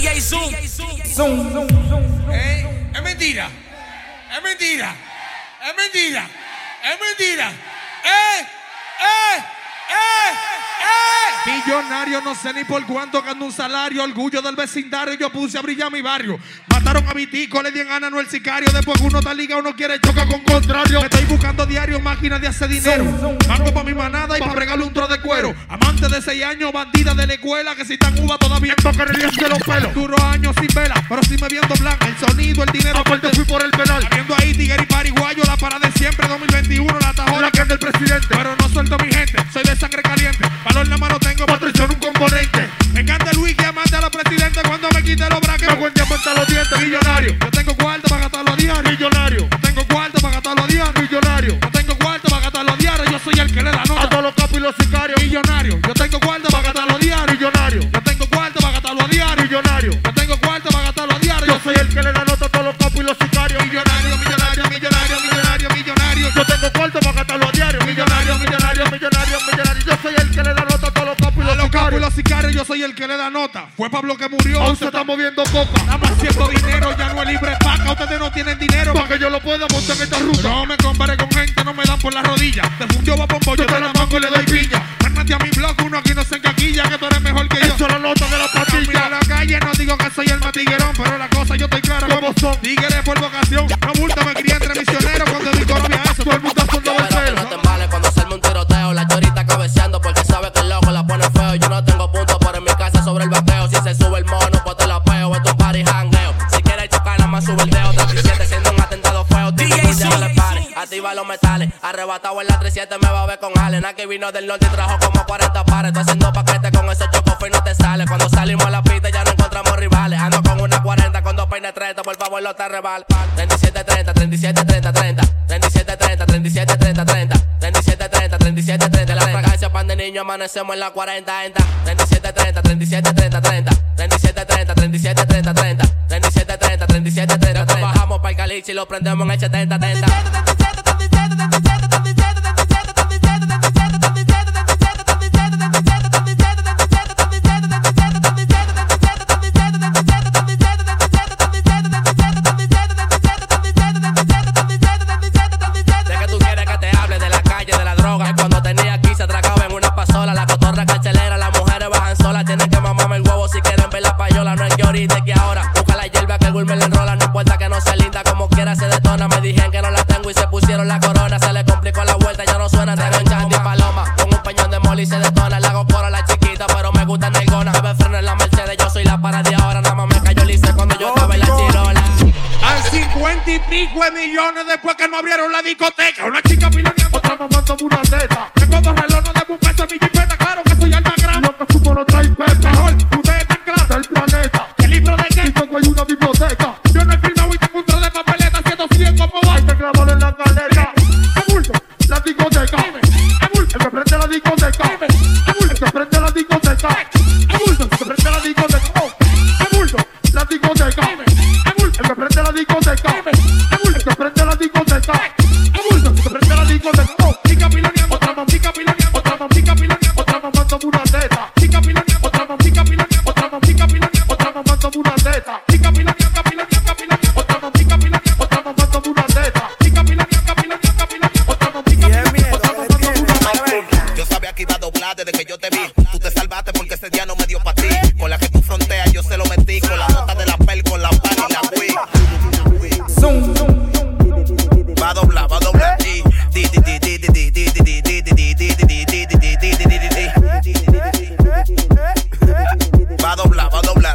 DJ Zoom. Es mentira. Es mentira. Es mentira. Es mentira. Millonario, no sé ni por cuánto gano un salario. Orgullo del vecindario, yo puse a brillar mi barrio. Mataron a mi tico, le di en gana no el sicario. Después uno está ligado, uno quiere chocar con contrario. Me estoy buscando diario máquinas de hacer dinero. Banco para mi manada y para regalarle un tro de cuero. Amante de 6 años, bandida de la escuela. Que si están uva todavía en toquerías de los pelos. Duro años sin vela, pero si me viendo blanca. El sonido, el dinero, aparte fui por el penal. Viendo ahí tigre y pariguayo, la para de siempre. 2021, la tajona que es del presidente. Pero no suelto mi gente, soy de sangre caliente. Valor en la mano tengo, patrición un componente. Me encanta el wiki, amante a los presidentes. Cuando me quite los braques, me cuente a los dientes. Millonario, yo tengo cuarto para gastarlo a diario. Millonario, yo tengo cuarto para gastarlo a diario. Millonario, yo tengo cuarto para gastarlo a diario. Yo soy el que le da nota a todos los capos y los sicarios. Millonario, yo tengo cuarto para gastarlo a diario. Millonario, yo tengo cuarto para gastarlo a diario. Millonario, yo tengo cuarto para gastarlo a diario. Yo soy el que le da nota a todos los capos y los sicarios. Millonario, millonario, millonario, millonario, millonario. Yo tengo cuarto para gastarlo a diario. Millonario, millonario, millonario, millonario. Yo soy el que le da nota a todos los capos y los sicarios. Yo soy el que le da nota. Fue Pablo que murió, aún se está moviendo coca. Nada más haciendo dinero, ya no es libre paca. Ustedes no tienen dinero para que yo lo pueda montar en esta ruta. No me compare con gente, no me dan por la rodilla. Te fundió va pombo, yo te la mango y le doy piña. Márnate a mi blog, uno aquí no se encaquilla. Que tú eres mejor que yo. Eso es la nota de la patilla. A la calle no digo que soy el matiguerón, pero la cosa yo estoy clara como son. Tigres por vocación, no bulto, me crié entre misioneros. Cuando digo no había eso, todo el mundo soldado el celo. No te embales cuando salme un tiroteo. La chorita cabeceando porque sabe que el loco la pone feo. Yo no tengo puntos, pero en mi casa sobre el bateo. Si se sube el mono, pues te la peo. Esto es un party jangueo. Si quieres chocar, nada más sube el dedo. 37 siendo un atentado feo. Activa los metales. Arrebatado en la 37 me va a ver con Allen. Aquí vino del norte y trajo como 40 pares. Estoy haciendo paquete con ese choco y no te sale. Cuando salimos a la pista ya no encontramos rivales. Ando con una 40 con 2 peines 30. Por favor no te rebales. 37, 30, 37, 30, 30. 37, 30, 37, 30, 30. 37, 30, 37, 30. La fragancia pan de niño amanecemos en la 40 entra. 37, 30, 37, 30, 30. 37, 30, 37, 30, 30. 37, 30, 37, 30, 30. Bajamos para el caliche y lo prendemos en el 70, 30. De que ahora busca la hierba que el me le enrola. No importa que no sea linda, como quiera se detona. Me dijeron que no la tengo y se pusieron la corona. Se le complicó la vuelta, ya no suena. Tengo un chandy paloma con un peñón de moli y se detona. Le hago coro a la chiquita, pero me gusta Nelgona. Me freno en la Mercedes, yo soy la para de ahora. Nada más me cayó lice cuando yo estaba en la chirola. Al 50 y pico de millones después que no abrieron la discoteca. Una chica piloneando, otra mamando una teta. Tengo 2 relojes de un peso, mi jipeta. Claro que soy el más grande. Lo que supo no trae peta. Mejor, ustedes están claros del planeta. Y tengo ahí una biblioteca. Yo no he firmado y tengo un tro de papeleta. Siendo 100 como va. Hay que grabarlo en la caleta. Abulto, la discoteca. Abulto, el que prende la discoteca. Abulto, el que prende la discoteca. Abulto, el que prende la discoteca. Abulto, la discoteca. Abulto, el que prende la discoteca. Abulto, el que prende la discoteca. Abulto, el que prende la discoteca. Chica piloneando, otra mamita piloneando, otra mamita piloneando, otra mamando una teta. Chica piloneando, otra mamita piloneando, otra mamita piloneando, otra mamando una teta. Chica piloneando, piloneando, piloneando, otra mamita piloneando, otra mamando una teta. Chica piloneando, piloneando, piloneando, otra mamita piloneando, otra mamando una teta. Yo sabía que iba a doblar desde que yo te vi. Tú te salvaste porque ese día no me dio pa' ti. Con la que tú fronteas yo se lo metí. Con la nota de la pel, con la pan y la Wii. Va a doblar, va a doblar. Va a doblar, va a doblar.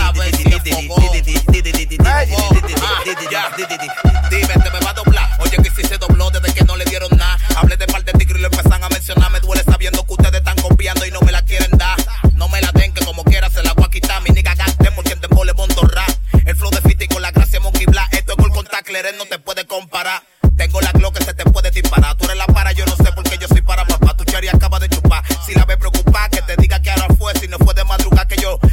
Dime, te me va a doblar. Oye, que si se dobló desde que no le dieron nada. Hablé de par de tigres y lo empiezan a mencionar. Me duele sabiendo que ustedes están copiando y no me la quieren dar. No me la den, que como quiera se la voy a quitar. Mi nigga gasté porque en tempo le bondorra. El flow de Fiti con la gracia Monkey Black. Esto es gol con tackler, no te puede comparar. Tengo la Glock que se te puede disparar. Tú eres la para, yo no sé por qué yo soy para papá. Tu chari acaba de chupar. Si la ves preocupada, que te diga que ahora fue. Si no fue de madrugada que yo.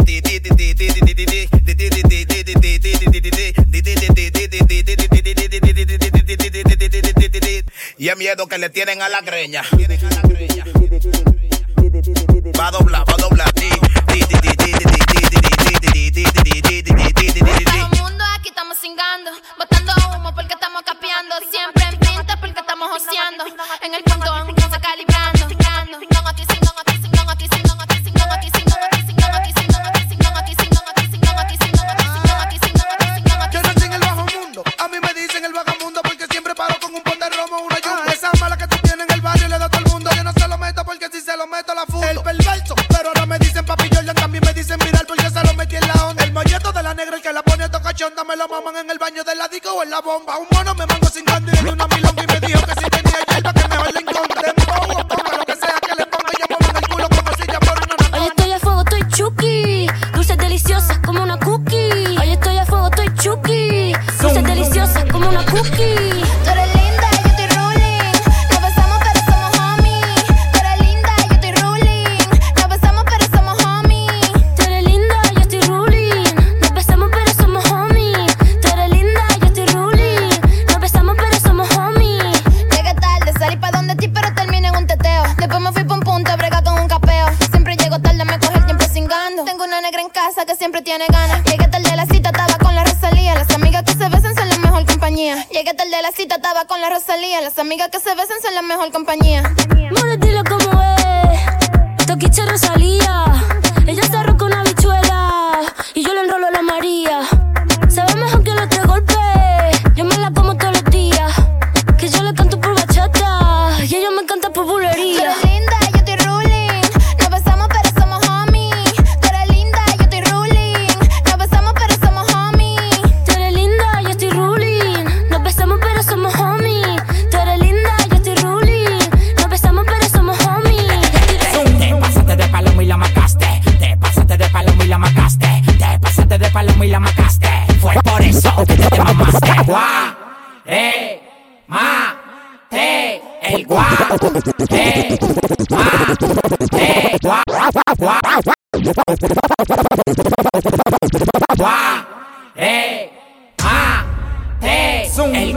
Y es miedo que le tienen a la greña. Va a doblar, va a doblar. en el baño de la disco o en la bomba. Un mono me mandó sin canto y le di una milonga y me dijo que si tenía hierba que mejor le encontré. Ponga lo que sea que le ponga, yo pongo en el culo como si ya fuera una. Hoy estoy a fuego, estoy chuki. Dulces deliciosas como una cookie. Hoy estoy a fuego, estoy chuki. Dulces deliciosas como una cookie. Tú eres linda, yo estoy ruling. Nos besamos pero somos homies. Tú eres linda, yo estoy ruling. Nos besamos pero somos homies. Tú eres linda, yo estoy ruling. Nos besamos pero somos homies. Tú eres linda, yo estoy ruling. Nos besamos pero somos homies. Llegué tarde, salí pa' donde ti pero terminé en un teteo. Después me fui pa' un punto, brega con un capeo. Siempre llego tarde, me coge el tiempo cingando. Tengo una negra en casa que siempre tiene ganas. Llegué tarde a la cita, estaba con la Rosalía. Las amigas que se besan son la mejor compañía. Llegué tarde a la cita, estaba con la Rosalía. Las amigas que se besan son la mejor compañía. More, dile cómo es. Toquiche Rosalía. Ella se arroja una bichuela y yo le enrolo a la María. Se ve mejor que los 3 golpes. Yo me la como todos los días. Que yo le canto por bachata y ella me canta por Tú bulería. eres linda, yo estoy ruling. Nos besamos pero somos homies. Tú eres linda, yo estoy ruling. Nos besamos pero somos homies. Tú eres linda, yo estoy ruling. Nos besamos pero somos homies. Tú eres linda, yo estoy ruling. Nos besamos pero somos homies. Te pasaste de palomo y la macaste. Te pasaste de palomo y la macaste. Te pasaste de palomo y la macaste. Fue por eso que te mamaste. Mate. El guate. El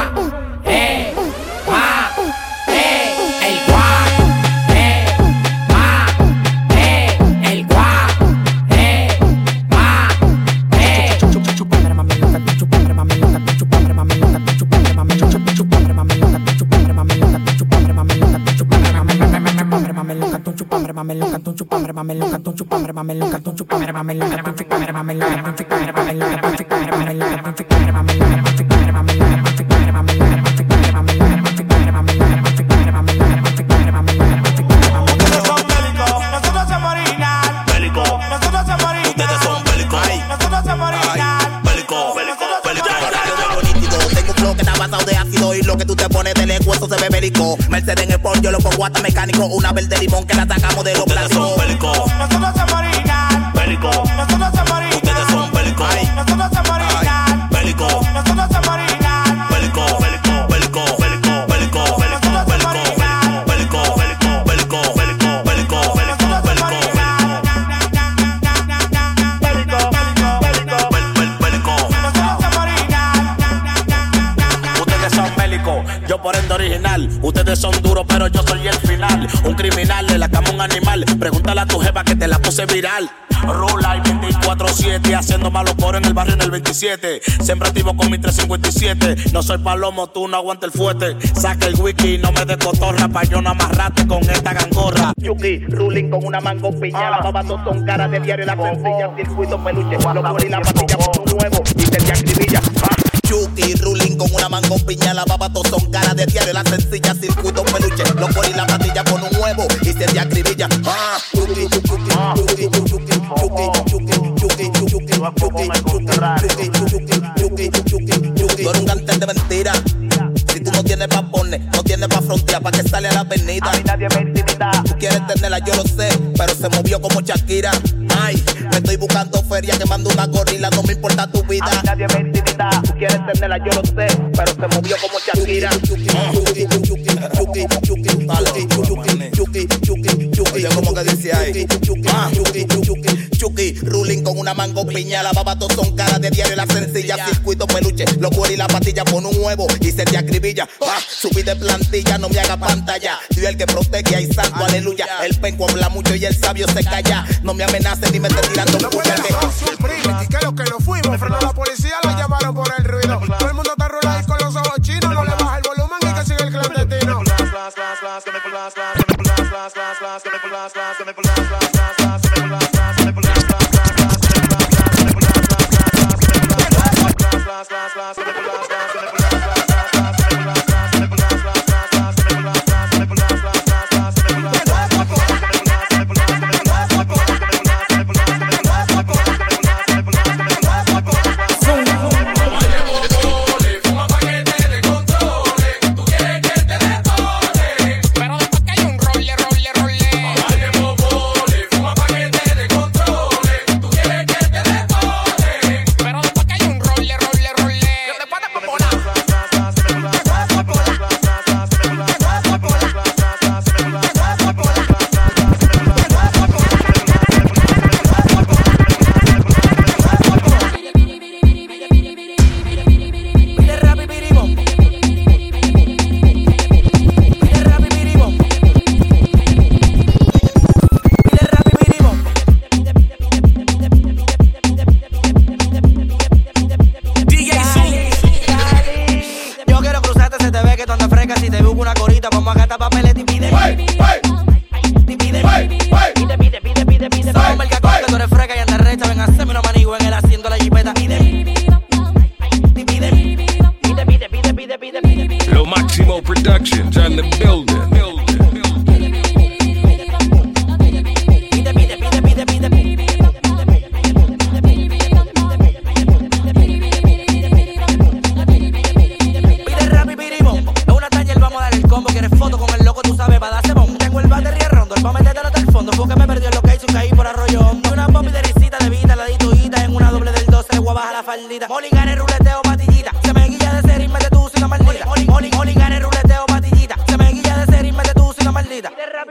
Mercedes en el port, yo lo pongo hasta mecánico. Una verde limón que la sacamos de los plásticos. Nosotros somos original. Bélico. Nosotros somos original. Ustedes son bélicos. Nosotros somos original. Bélico. Nosotros somos original. Bélico. Bélico. Bélico. Bélico. Bélico. Bélico. Bélico. Bélico. Bélico. Bélico. Bélico. Bélico. Yo por ende original, ustedes son duros pero yo soy el final. Un criminal, de la cama un animal. Pregúntale a tu jefa que te la puse viral. Rula y 24/7, haciendo malos coros en el barrio en el 27. Siempre activo con mi 357. No soy palomo, tú no aguantas el fuerte. Saca el wiki y no me de cotorra, pa' yo no amarrate con esta gangorra. Yuki, ruling con una mango piña. Las babatos son caras de diario y las sencillas. Circuito peluche, los gorilas patilla por un nuevo y te acribilla. Chucky, ruling con una mango piña. Las babatos son caras de diario, las sencillas, circuito peluche. Los gorilas patilla con un huevo y se te acribilla. Chucky, Chucky, Chucky, Chucky, Chucky, Chucky, tú eres un cantante de mentira. Si tú no tienes pa' poner, no tienes pa' frontear, ¿pa' que sale a la avenida? A mí nadie me intimida. Tú quieres tenerla, yo lo sé, pero se movió como Shakira. Ay, me estoy buscando feria, que mando una gorila, no me importa tu vida. A mí nadie me intimida. Tú quieres tenerla, yo lo sé, pero se movió como Shakira. Oye, como que dice ahí. Chucky, ruling con una mango piña. Las babatos son caras de diario y las sencillas. Circuito peluche, los y la patilla pon un huevo y se te acribilla. Subí de plantilla, no me haga pantalla. Dios el que protege, ay santo, aleluya. El penco habla mucho y el sabio se calla. No me amenaces ni me estés tirando un puñal. Que lo que nos fuimos, frenó la policía, la llamaron por el ruido. Todo el mundo está rulado con los ojos chinos. No le baja el volumen y que sigue el clandestino. maldita. Moligar ruleteo, patillita. Se me guilla de ser y mete tú sin la maldita. Moligar ruleteo, patillita. Se me guilla de ser y mete tú sin la maldita.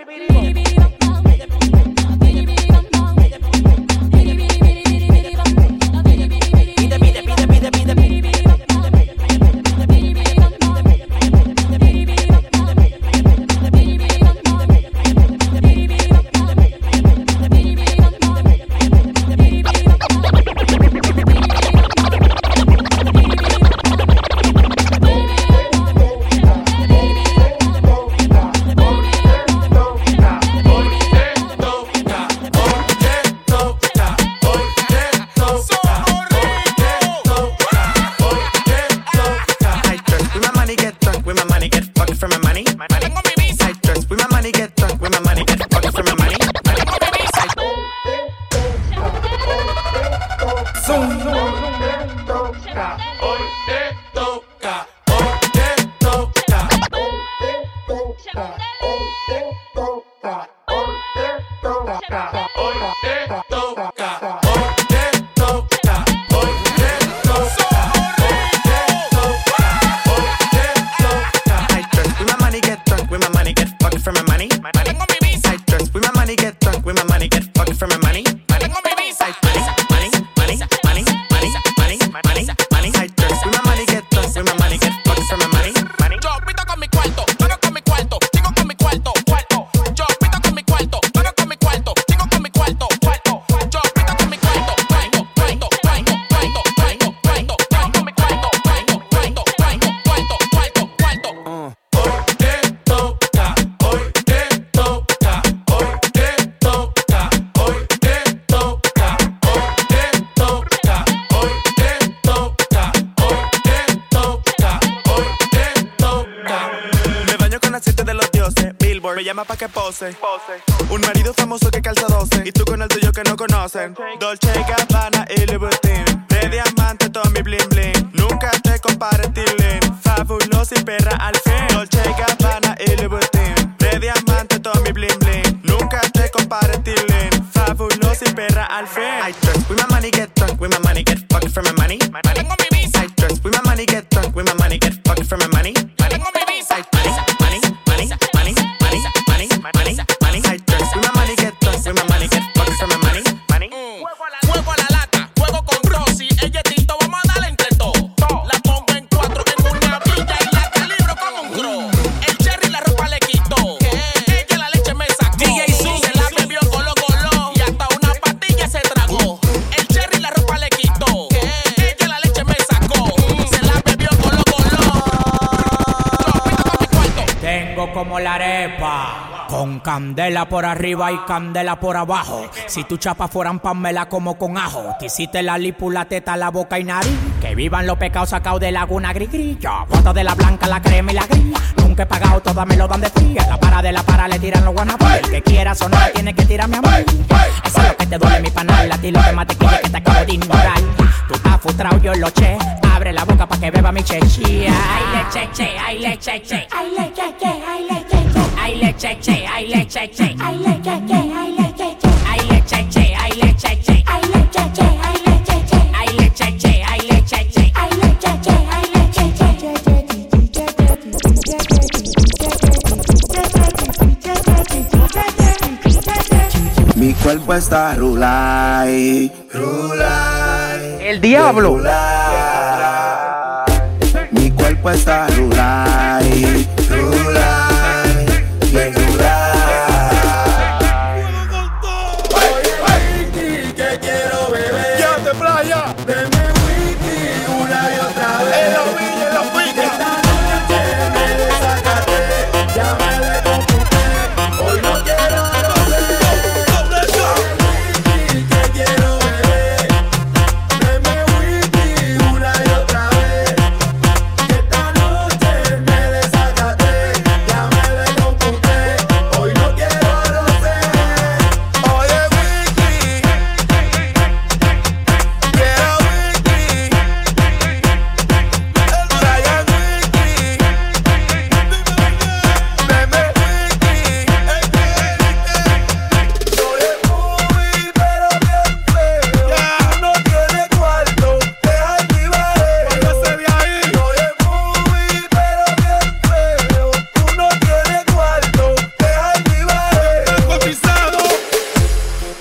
Pa' que pose. Un marido famoso que calza 12 y tú con el tuyo que no conocen. Dolce & Gabbana y Louis Vuitton, de diamante todo mi bling bling. Nunca te compares, Tilín. Fabulosa y perra al fin. Dolce & Gabbana y Louis Vuitton, de diamante todo mi bling bling. Nunca te compares, Tilín. Fabulosa y perra al fin. I dress with my money, get drunk with my money, get fucked for my money. I dress with my money, get drunk with my money, get fucked for my money. Fuego a la lata, fuego con Rosy. Ella es Tito, vamos a darle entre todo. La pongo en 4 en una villa y la calibro como un crow. El cherry la ropa le quitó. Ella la leche me sacó. DJ Zoom se la bebió colo y hasta una pastilla se tragó. El cherry la ropa le quitó. Ella la leche me sacó. Se la bebió colo. Tengo como la arepa, con candela por arriba y candela por abajo. Si tu chapa fueran pamela como con ajo. Te hiciste la lipu, la teta, la boca y nariz. Que vivan los pecados sacados de Laguna Gris. Yo boto de la blanca, la crema y la gris. Nunca he pagado, todas me lo dan de fría. La para de la para le tiran los guanabos. El que quiera sonar tiene que tirarme a mí. Eso es lo que te duele mi panal. A ti lo que más te quille que te acabo de ignorar. Tú estás frustrado, yo lo che. Abre la boca pa' que beba mi cheche. Ay leche, che, ay leche, che. Ay leche, che, ay leche, che. Ay leche, che, ay leche, che. Ay leche, che, ay leche, che. Ay leche, che, ay leche, che. Ay leche, che, ay leche, che. Ay leche, che, ay leche, che. Ay leche, che, ay leche, che. Mi cuerpo está rulay, rulay. El diablo. Mi cuerpo está rulay, rulay, bien rulay. Whisky que quiero beber. ¡Ya de playa! Deme whisky una y otra vez. En la villa, en la finca. Esta noche me desacaté, ya me descomputé. Hoy no quiero beber. Whisky que quiero beber. Deme whisky una y otra vez. Esta noche me desacaté, ya me descomputé. Hoy no quiero rosé. Oye, Wiki, quiero Wiki.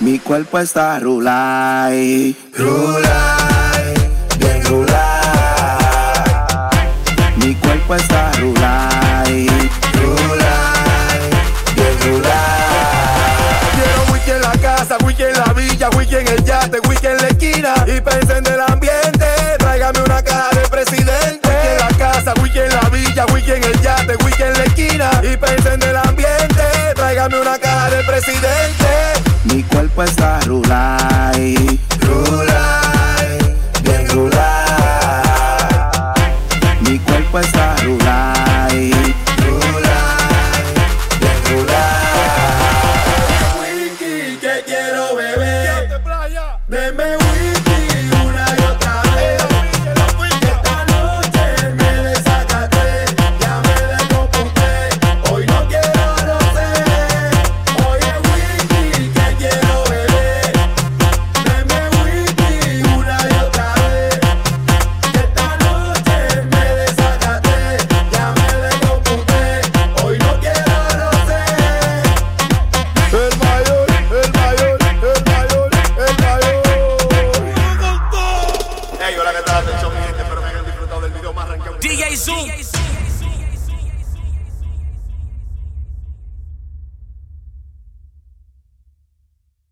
Mi cuerpo está rulay, rulay, bien rulay. Mi cuerpo está rulay, rulay, bien rulay. Quiero wiki en la casa, wiki en la villa, wiki en el yate, wiki en la esquina. Y pensé en el ambiente, tráigame una caja de presidente. Wiki en la casa, wiki en la villa, wiki en el yate, wiki en la esquina. Y pensé en el ambiente, tráigame una caja de presidente. Mi cuerpo está rulay, rulay, bien rulay. Mi cuerpo está rulay, rulay, bien rulay. Wiki, que quiero beber. Deme wiki una y otra vez. Esta noche me desacaté, ya me descomputé. Hoy no quiero rocer. Oye wiki, que quiero beber. Deme wiki una y otra vez. Esta noche me desacaté, ya me descomputé. Hoy no quiero rocer. El mayor, el mayor, el mayor, el mayor. Ey, hola, ¿qué tal? Atención, mi gente, espero que hayan disfrutado del video más rankeado. DJ Zoom.